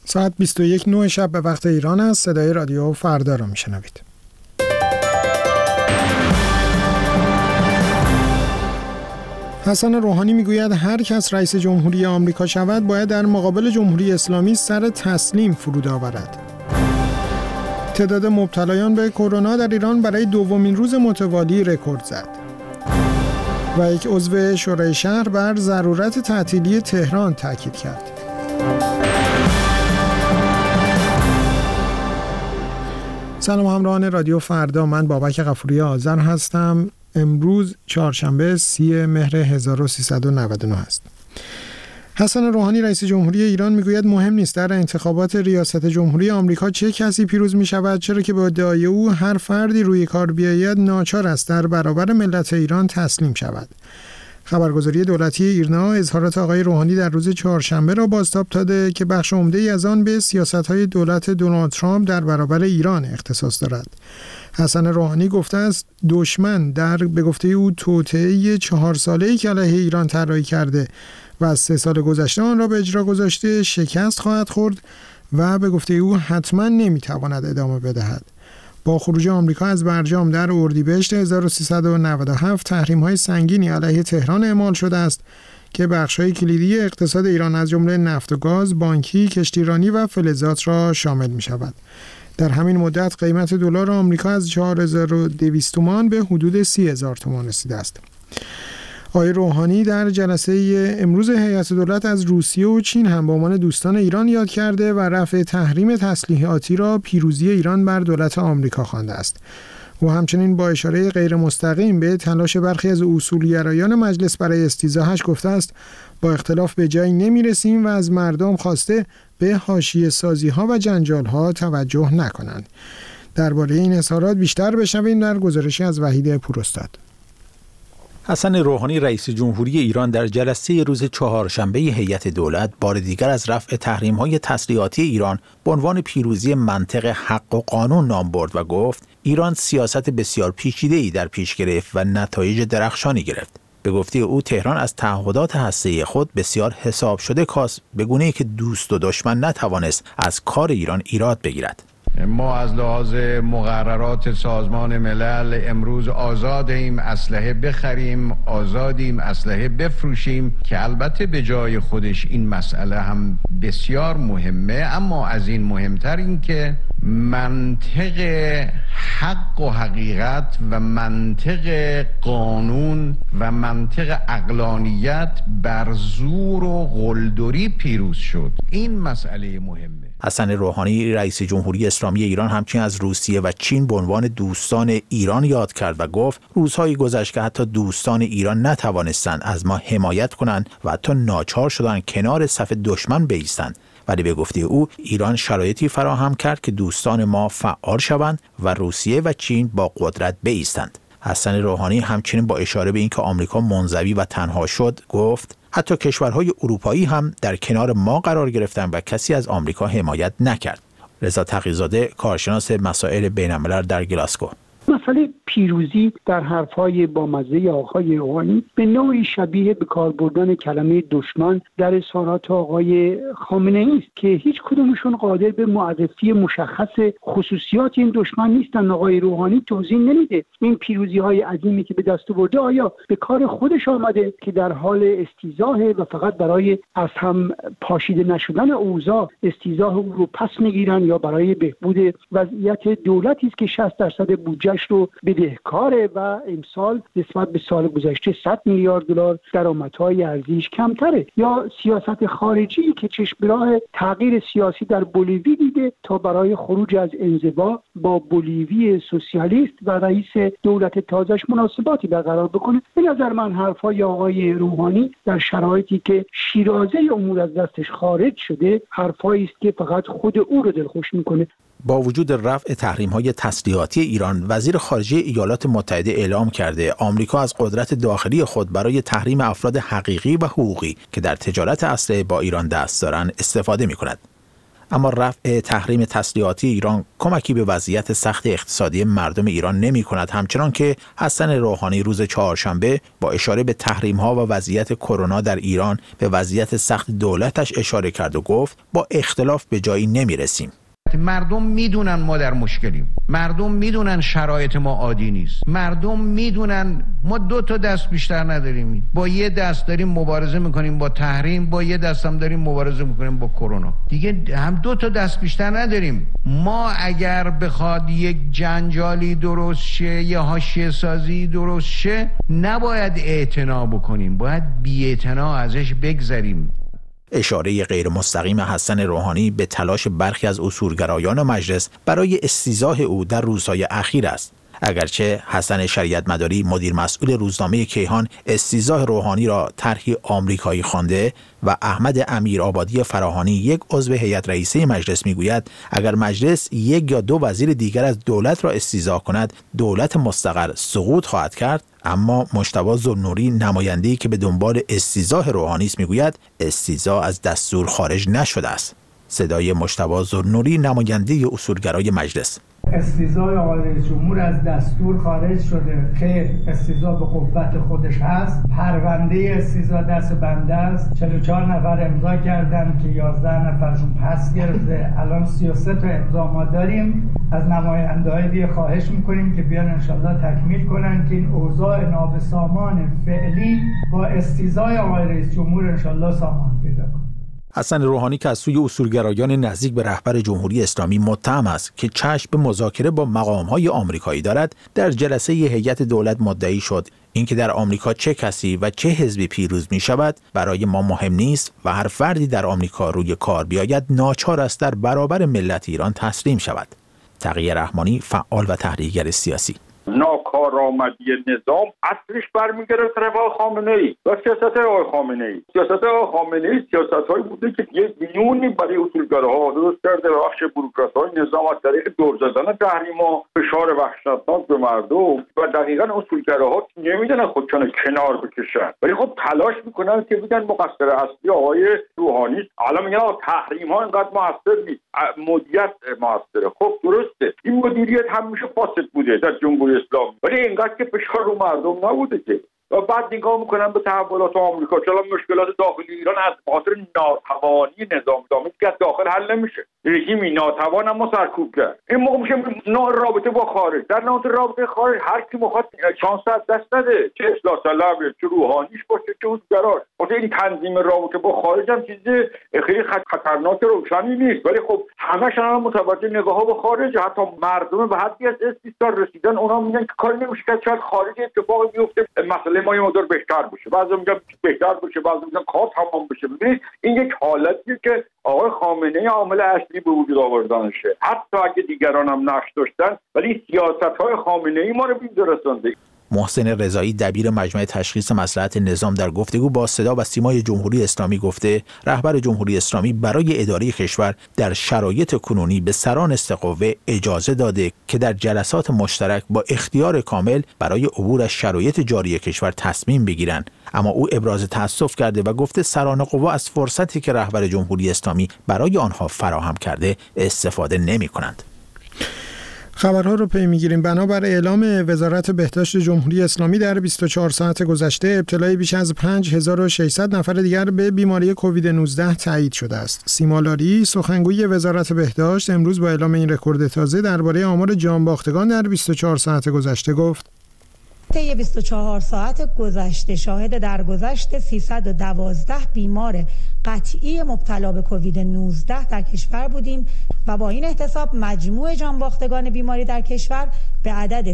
ساعت 21:09 شب به وقت ایران است. صدای رادیو فردا را میشنوید. حسن روحانی میگوید هر کس رئیس جمهوری آمریکا شود باید در مقابل جمهوری اسلامی سر تسلیم فرود آورد. تعداد مبتلایان به کرونا در ایران برای دومین روز متوالی رکورد زد. و یک عضو شورای شهر بر ضرورت تعطیلی تهران تاکید کرد. سلام همراهان رادیو فردا، من بابک غفوری آذر هستم. امروز چهارشنبه 30 مهر 1399 است. حسن روحانی رئیس جمهوری ایران میگوید مهم نیست در انتخابات ریاست جمهوری آمریکا چه کسی پیروز می شود، چرا که به ادعای او هر فردی روی کار بیاید ناچار است در برابر ملت ایران تسلیم شود. خبرگزاری دولتی ایرنا اظهارات آقای روحانی در روز چهارشنبه را بازتاب داده که بخش عمده‌ای از آن به سیاست‌های دولت دونالد ترامپ در برابر ایران اختصاص دارد. حسن روحانی گفته است دشمن به گفته او توطئه 4 ساله‌ای که علیه ایران طراحی کرده و از 3 سال گذشته آن را به اجرا گذاشته شکست خواهد خورد و به گفته او حتما نمیتواند ادامه بدهد. با خروج آمریکا از برجام در اردیبهشت 1397 تحریم‌های سنگینی علیه تهران اعمال شده است که بخش‌های کلیدی اقتصاد ایران از جمله نفت و گاز، بانکی، کشتیرانی و فلزات را شامل می‌شود. در همین مدت قیمت دلار آمریکا از 4200 تومان به حدود 30000 تومان رسیده است. آقای روحانی در جلسه امروز هیئت دولت از روسیه و چین هم به عنوان دوستان ایران یاد کرده و رفع تحریم تسلیحاتی را پیروزی ایران بر دولت آمریکا خوانده است. او همچنین با اشاره غیر مستقیم به تلاش برخی از اصولگرایان مجلس برای استیضاحش گفته است با اختلاف به جایی نمی‌رسیم و از مردم خواسته به حاشیه سازی‌ها و جنجال‌ها توجه نکنند. درباره این اظهارات بیشتر بشنویم در گزارشی از وحید پوراستاد. حسن روحانی رئیس جمهوری ایران در جلسه روز چهارشنبه هیئت دولت بار دیگر از رفع تحریم‌های تسلیحاتی ایران به عنوان پیروزی منطق حق و قانون نام برد و گفت ایران سیاست بسیار پیچیده‌ای در پیش گرفت و نتایج درخشانی گرفت. به گفته او تهران از تعهدات هسته‌ای خود بسیار حساب شده کاست، به گونه‌ای که دوست و دشمن نتوانست از کار ایران ایراد بگیرد. ما از لحاظ مقررات سازمان ملل امروز آزادیم اسلحه بخریم، آزادیم اسلحه بفروشیم که البته به جای خودش این مسئله هم بسیار مهمه، اما از این مهمتر این که منطق حق و حقیقت و منطق قانون و منطق عقلانیت بر زور و قلدری پیروز شد. این مسئله مهمه. حسن روحانی رئیس جمهوری اسلامی ایران همچنین از روسیه و چین به عنوان دوستان ایران یاد کرد و گفت روزهایی گذشت که حتی دوستان ایران نتوانستند از ما حمایت کنند و حتی ناچار شدند کنار صف دشمن بایستند، ولی به گفته او ایران شرایطی فراهم کرد که دوستان ما فعال شوند و روسیه و چین با قدرت بایستند. حسن روحانی همچنین با اشاره به اینکه آمریکا منزوی و تنها شد گفت حتی کشورهای اروپایی هم در کنار ما قرار گرفتند و کسی از آمریکا حمایت نکرد. رضا تقی‌زاده کارشناس مسائل بین‌الملل در گلاسگو: مسئله پیروزی در حرفهای بامزه آقای روحانی به نوعی شبیه به کار بردن کلمه دشمن در اظهارات آقای خامنه‌ای است که هیچ کدومشون قادر به معرفی مشخص خصوصیات این دشمن نیستن. آقای روحانی توضیح نمیده این پیروزی‌های عظیمی که به دست آورده آیا به کار خودش آمده که در حال استیضاح و فقط برای از هم پاشیده نشدن اوضاع استیضاح او رو پس میگیرن، یا برای بهبود وضعیت دولتی است که 60% بودجه‌اش رو بدهکاره و امسال نسبت به سال گذشته 100 میلیارد دلار درآمدهای ارزیش کمتره، یا سیاست خارجی که چشم به راه تغییر سیاسی در بولیوی دیده تا برای خروج از انزوا با بولیوی سوسیالیست و رئیس دولت تازه‌اش مناسباتی برقرار بکنه. به نظر من حرفای آقای روحانی در شرایطی که شیرازه امور از دستش خارج شده حرفایی است که فقط خود او رو دلخوش میکنه. با وجود رفع تحریم‌های تسلیحاتی ایران، وزیر خارجه ایالات متحده اعلام کرده آمریکا از قدرت داخلی خود برای تحریم افراد حقیقی و حقوقی که در تجارت اسلحه با ایران دست دارند استفاده می‌کند. اما رفع تحریم تسلیحاتی ایران کمکی به وضعیت سخت اقتصادی مردم ایران نمی‌کند، همچنان که حسن روحانی روز چهارشنبه با اشاره به تحریم‌ها و وضعیت کرونا در ایران به وضعیت سخت دولتش اشاره کرد و گفت با اختلاف به جایی نمی‌رسیم. مردم میدونن ما در مشکلیم، مردم میدونن شرایط ما عادی نیست، مردم میدونن ما 2 تا دست بیشتر نداریم، با یه دست داریم مبارزه میکنیم با تحریم، با یه دست هم داریم مبارزه میکنیم با کرونا، دیگه هم 2 تا دست بیشتر نداریم. ما اگر بخواد یک جنجالی درست شه، یه حاشیه سازی درست شه، نباید اعتنا بکنیم، باید بی‌اعتنا ازش بگذریم. اشاره غیر مستقیم حسن روحانی به تلاش برخی از اصولگرایان مجلس برای استیضاح او در روزهای اخیر است. اگرچه حسن شریعت مداری مدیر مسئول روزنامه کیهان استیضاح روحانی را طرحی آمریکایی خوانده و احمد امیرآبادی فراهانی یک عضو هیئت رئیسه مجلس میگوید اگر مجلس 1 یا 2 وزیر دیگر از دولت را استیضاح کند دولت مستقر سقوط خواهد کرد. اما مجتبی ذوالنوری نماینده‌ای که به دنبال استیضاح روحانی است میگوید استیضاح از دستور خارج نشده است. صدای مجتبی ذوالنوری نماینده اصولگرای مجلس: استیضاح آقای رئیس جمهور از دستور خارج شده. خیر، استیضاح به قوت خودش هست. پرونده استیضاح دست بنده است. 44 نفر امضا کردن که 11 نفرشون پس گرفته. الان 33 تا امضا ما داریم. از نماینده‌های دیگه خواهش میکنیم که بیان انشالله تکمیل کنن که این اوضاع نابسامان فعلی با استیضاح آقای رئیس جمهور انشالله سامان پیدا کنه. حسن روحانی که از سوی اصولگرایان نزدیک به رهبر جمهوری اسلامی متهم است که چشم به مذاکره با مقام‌های آمریکایی دارد، در جلسه هیئت دولت مدعی شد اینکه در آمریکا چه کسی و چه حزبی پیروز می شود برای ما مهم نیست و هر فردی در آمریکا روی کار بیاید ناچار است در برابر ملت ایران تسلیم شود. تقی رحمانی، فعال و تحلیلگر سیاسی: ناکارآمدی نظام اصلش برمیگرده طرف خامنه‌ای و سیاست آقای خامنه‌ای. سیاست آقای خامنه‌ای سیاست‌هایی بوده که یک میونی برای اصولگراها درست کرده و بخش بوروکرات‌های نظام از طریق دور زدن تحریم‌ها، فشار وحشتناک به مردم و دقیقاً اصولگراها نمیدونن خودشون کنار بکشن، ولی خب تلاش میکنن که بگن مقصر اصلی آقای روحانی. الان میگن تحریم‌ها اینقدر موثر نیست، مدیریت موثره. خب درسته، این مدیریت همیشه فاسد بوده در جمهوری اسلامی، ولی اینقدر که فشار رو مردم نبوده که. و بعد نگاه میکنن به تحولات آمریکا، چرا مشکلات داخلی ایران از خاطر ناتوانی نظام دامنی که از داخل حل نمیشه، رژیمی ناتوان اما سرکوب کرد. این موقع میشه نوع رابطه با خارج. در نوع رابطه خارج هر کی میخواد شانس از دست نده، چه اصلاح طلب، چه روحانیش باشه، چه اصولگراش. واسه این تنظیم رابطه با خارج هم چیز خیلی خطرناک روشنی نیست، ولی خب همش الان متوجه نگاه‌ها به خارج. حتی مردم به حدی از استثمار رسیدن، اونا میگن که کاری نمیشه که شاید خارج اتفاقی بیفته مسئله ما یه مقدار بهتر بشه، بعضی میگن بهتر بشه، بعضی میگن کار تمام بشه. ببینید این یک حالتیه که آقای خامنه‌ای عامل اصلی به وجود آوردنشه. حتی اگه دیگران هم نقش داشتن، ولی سیاست‌های خامنه‌ای ما رو به اینجا رسونده. محسن رضایی دبیر مجمع تشخیص مصلحت نظام در گفتگو با صدا و سیمای جمهوری اسلامی گفته رهبر جمهوری اسلامی برای اداره کشور در شرایط کنونی به سران استقوه اجازه داده که در جلسات مشترک با اختیار کامل برای عبور از شرایط جاری کشور تصمیم بگیرند. اما او ابراز تأسف کرده و گفته سران قوا از فرصتی که رهبر جمهوری اسلامی برای آنها فراهم کرده استفاده نمی‌کنند. خبرها رو پی میگیریم. بنابر اعلام وزارت بهداشت جمهوری اسلامی در 24 ساعت گذشته ابتلای بیش از 5600 نفر دیگر به بیماری کووید 19 تایید شده است. سیما لاری سخنگوی وزارت بهداشت امروز با اعلام این رکورد تازه درباره آمار جانباختگان در 24 ساعت گذشته گفت: طی 24 ساعت گذشته شاهد درگذشت 312 بیمار قطعی مبتلا به کووید 19 در کشور بودیم و با این احتساب مجموع جانباختگان بیماری در کشور به عدد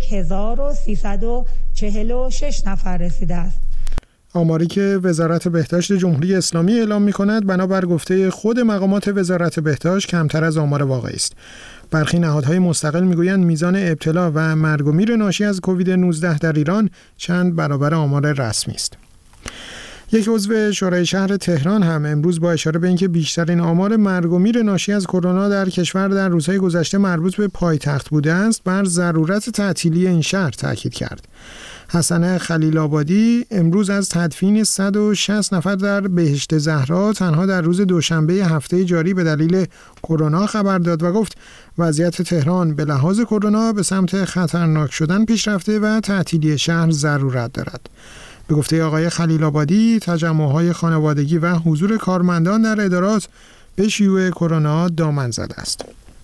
31346 نفر رسیده است. آماری که وزارت بهداشت جمهوری اسلامی اعلام می‌کند بنابر گفته خود مقامات وزارت بهداشت کمتر از آمار واقعی است. برخی نهادهای مستقل میگویند میزان ابتلا و مرگ و میر ناشی از کووید 19 در ایران چند برابر آمار رسمی است. یک عضو شورای شهر تهران هم امروز با اشاره به اینکه بیشترین آمار مرگ و میر ناشی از کرونا در کشور در روزهای گذشته مربوط به پایتخت بوده است، بر ضرورت تعطیلی این شهر تاکید کرد. حسن خلیل آبادی امروز از تدفین 160 نفر در بهشت زهرا تنها در روز دوشنبه هفته جاری به دلیل کرونا خبر داد و گفت وضعیت تهران به لحاظ کرونا به سمت خطرناک شدن پیش رفته و تعطیلی شهر ضرورت دارد. به گفته آقای خلیل آبادی، تجمع‌های خانوادگی و حضور کارمندان در ادارات به شیوع کرونا دامن زده است.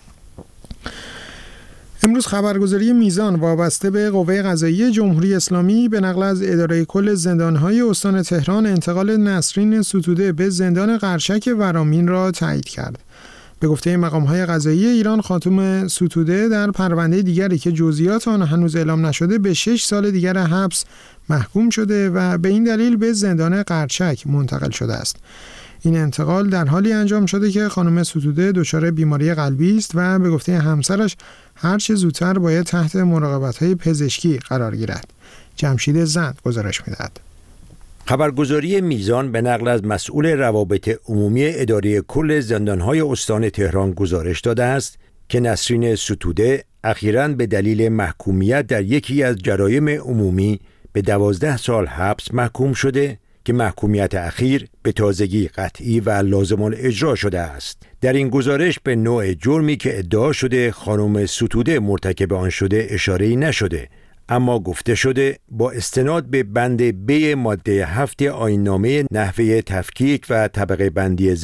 امروز خبرگزاری میزان وابسته به قوه قضاییه جمهوری اسلامی به نقل از اداره کل زندان‌های استان تهران انتقال نسرین ستوده به زندان قرچک ورامین را تایید کرد. به گفته مقام‌های قضایی ایران، خانم ستوده در پرونده دیگری که جزئیات آن هنوز اعلام نشده به 6 سال دیگر حبس محکوم شده و به این دلیل به زندان قرچک منتقل شده است. این انتقال در حالی انجام شده که خانم ستوده دچار بیماری قلبی است و به گفته همسرش هر چه زودتر باید تحت مراقبت‌های پزشکی قرار گیرد. جمشید زند گزارش می‌دهد. خبرگزاری میزان به نقل از مسئول روابط عمومی اداره کل زندان‌های استان تهران گزارش داده است که نسرین ستوده اخیراً به دلیل محکومیت در یکی از جرایم عمومی به 12 سال حبس محکوم شده که محکومیت اخیر به تازگی قطعی و لازم الاجرا شده است. در این گزارش به نوع جرمی که ادعا شده خانم ستوده مرتکب آن شده اشاره‌ای نشده، اما گفته شده با استناد به بند ب ماده 7 آیین‌نامه نحوه تفکیک و طبقه بندی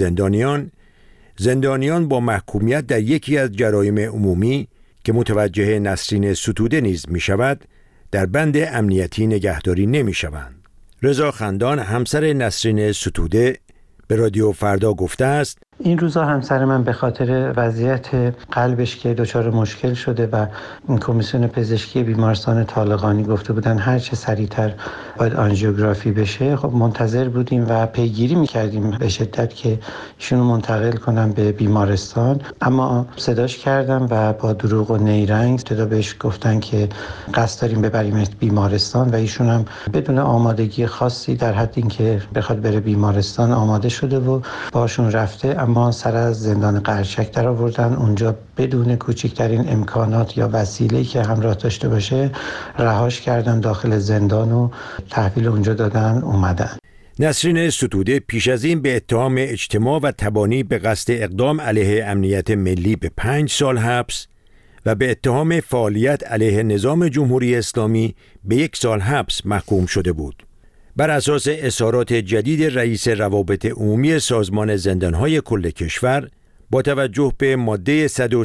زندانیان با محکومیت در یکی از جرایم عمومی که متوجه نسرین ستوده نیز می شود در بند امنیتی نگهداری نمی شوند. رضا خندان همسر نسرین ستوده به رادیو فردا گفته است این روزا همسر من به خاطر وضعیت قلبش که دچار مشکل شده و کمیسیون پزشکی بیمارستان طالقانی گفته بودن هر چه سریعتر باید آنژیوگرافی بشه، خب منتظر بودیم و پیگیری می‌کردیم به شدت که ایشونو منتقل کنم به بیمارستان، اما صداش کردم و با دروغ و نیرنگ ابتدا بهش گفتن که قصد داریم ببریمش بیمارستان و ایشون هم بدون آمادگی خاصی در حد اینکه بخواد بره بیمارستان آماده شده و باشون رفته، اما سر از زندان قرچک در آوردن. اونجا بدون کوچکترین امکانات یا وسیله‌ای که همراه داشته باشه رهاش کردن داخل زندان و تحویل اونجا دادن اومدن. نسرین ستوده پیش از این به اتهام اجتماع و تبانی به قصد اقدام علیه امنیت ملی به 5 سال حبس و به اتهام فعالیت علیه نظام جمهوری اسلامی به 1 سال حبس محکوم شده بود. بر اساس اظهارات جدید رئیس روابط عمومی سازمان زندان‌های کل کشور، با توجه به ماده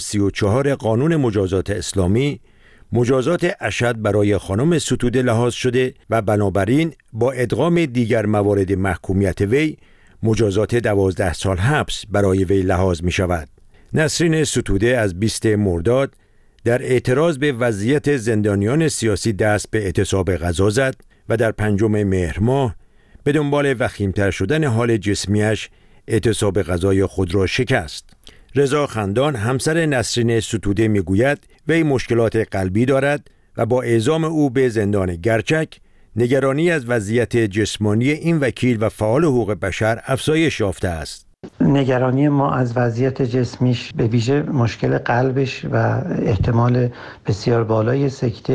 134 قانون مجازات اسلامی، مجازات اشد برای خانم ستوده لحاظ شده و بنابراین با ادغام دیگر موارد محکومیت وی، مجازات 12 سال حبس برای وی لحاظ می شود. نسرین ستوده از 20 مرداد در اعتراض به وضعیت زندانیان سیاسی دست به اعتصاب غذا زد و در 5 مهر ماه به دنبال وخیم‌تر شدن حال جسمیش اعتصاب غذای خود را شکست. رضا خندان همسر نسرین ستوده میگوید وی مشکلات قلبی دارد و با اعزام او به زندان گرچک نگرانی از وضعیت جسمانی این وکیل و فعال حقوق بشر افزایش یافته است. نگرانی ما از وضعیت جسمیش به ویژه مشکل قلبش و احتمال بسیار بالای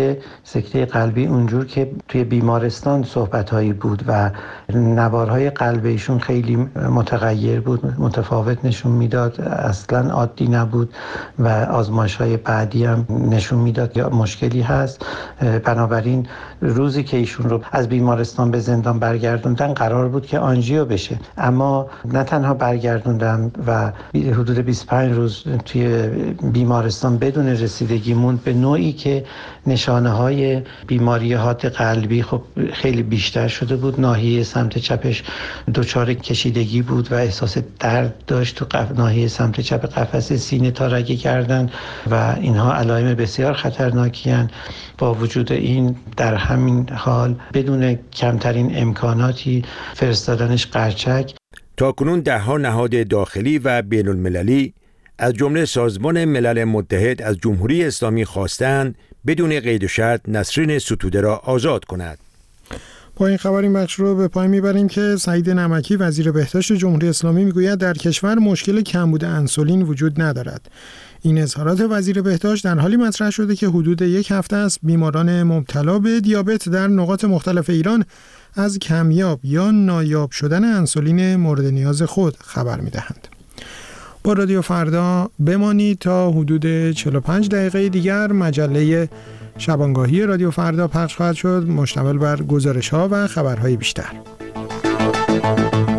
سکته قلبی اونجور که توی بیمارستان صحبت‌هایی بود و نوارهای قلب ایشون خیلی متغیر بود، متفاوت نشون میداد، اصلاً عادی نبود و آزمایش‌های بعدی هم نشون میداد یا مشکلی هست. بنابراین روزی که ایشون رو از بیمارستان به زندان برگردوندن قرار بود که آنژیو بشه، اما نه تنها برگردوندم و حدود 25 روز توی بیمارستان بدون رسیدگی موند، به نوعی که نشانه‌های بیماری حاد قلبی خب خیلی بیشتر شده بود. ناحیه سمت چپش دچار کشیدگی بود و احساس درد داشت تو ناحیه سمت چپ قفسه سینه تا رگ گردن و اینها علائم بسیار خطرناکی هستند. با وجود این در همین حال بدون کمترین امکاناتی فرستادنش قرچک. تاکنون 10 نهاد داخلی و بین المللی از جمله سازمان ملل متحد از جمهوری اسلامی خواستند بدون قید و شرط نسرین ستوده را آزاد کند. با این خبر این بخش رو به پای میبریم که سعید نمکی وزیر بهداشت جمهوری اسلامی میگوید در کشور مشکل کمبود انسولین وجود ندارد. این اظهارات وزیر بهداشت در حالی مطرح شده که حدود یک هفته است بیماران مبتلا به دیابت در نقاط مختلف ایران از کمیاب یا نایاب شدن انسولین مورد نیاز خود خبر می‌دهند. با رادیو فردا بمانید تا حدود 45 دقیقه دیگر مجله شبانگاهی رادیو فردا پخش خواهد شد، مشتمل بر گزارش‌ها و خبرهای بیشتر.